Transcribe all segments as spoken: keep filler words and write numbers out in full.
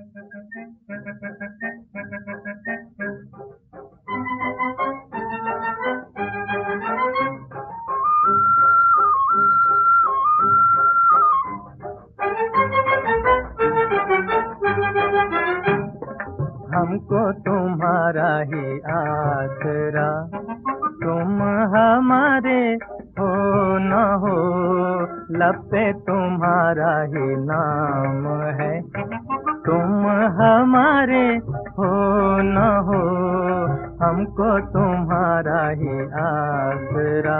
हमको तुम्हारा ही आसरा, तुम हमारे हो न हो, लब पे तुम्हारा ही नाम है। तुम हमारे हो न हो, हमको तुम्हारा ही आसरा।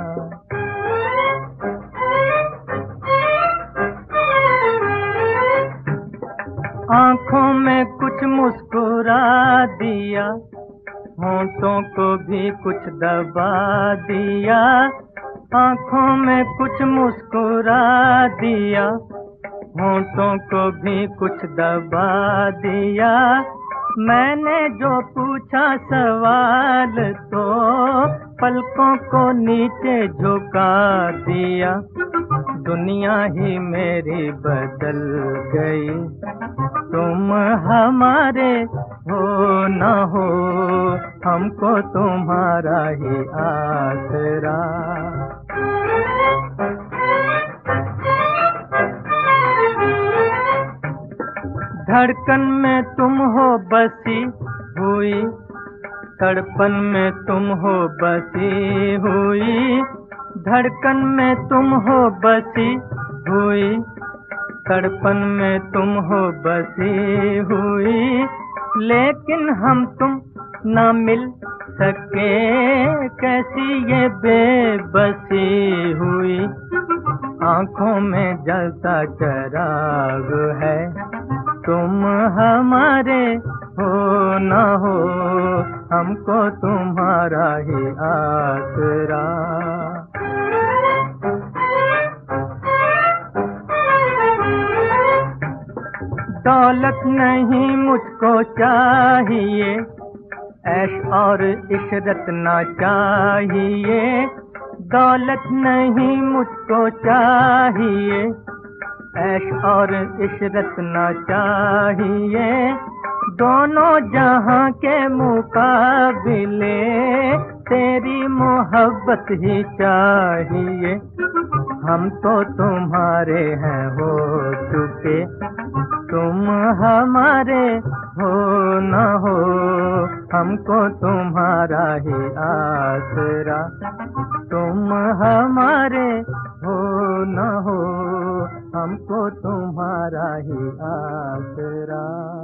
आँखों में कुछ मुस्कुरा दिया, होंठों को भी कुछ दबा दिया। आँखों में कुछ मुस्कुरा दिया, होंठों को भी कुछ दबा दिया। मैंने जो पूछा सवाल तो पलकों को नीचे झुका दिया। दुनिया ही मेरी बदल गई, तुम हमारे हो न हो, हमको तुम्हारा ही आसरा। धड़कन में तुम हो बसी हुई, तड़पन में तुम हो बसी हुई। धड़कन में तुम हो बसी हुई, तड़पन में तुम हो बसी हुई। लेकिन हम तुम न मिल सके, कैसी ये बेबसी हुई। आँखों में जलता चराग है, तुम हमारे हो न हो, हमको तुम्हारा ही आसरा। दौलत नहीं मुझको चाहिए, ऐश और इशरत ना चाहिए। दौलत नहीं मुझको चाहिए, ऐश और इशरत ना चाहिए। दोनों जहां के मुकाबिले तेरी मोहब्बत ही चाहिए। हम तो तुम्हारे हैं हो चुके, तुम हमारे हो न हो, हमको तुम्हारा ही आसरा। तुम हमारे हो न हो, हमको तुम्हारा ही आसरा।